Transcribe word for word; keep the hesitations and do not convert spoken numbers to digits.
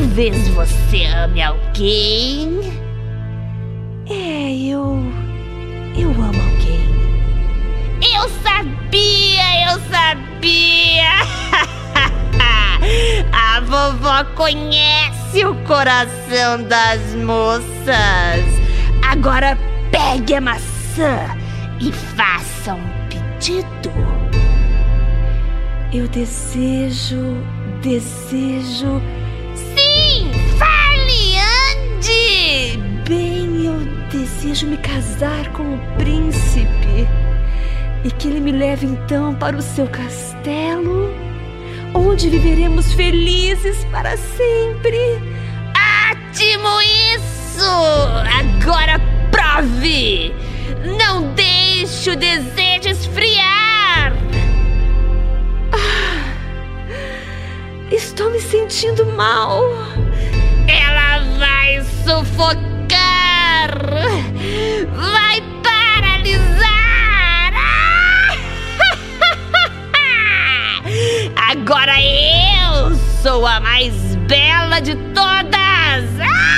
Talvez você ame alguém. É, eu... eu amo alguém. Eu sabia, eu sabia. A vovó conhece o coração das moças. Agora pegue a maçã e faça um pedido. Eu desejo, desejo... Sim, fale, ande! Bem, eu desejo me casar com o príncipe e que ele me leve então para o seu castelo, onde viveremos felizes para sempre. Ótimo isso! Agora prove! Não deixe o desejo esfriar! Ah, estou me sentindo mal. Ela vai sufocar! Vai paralisar! Agora eu sou a mais bela de todas!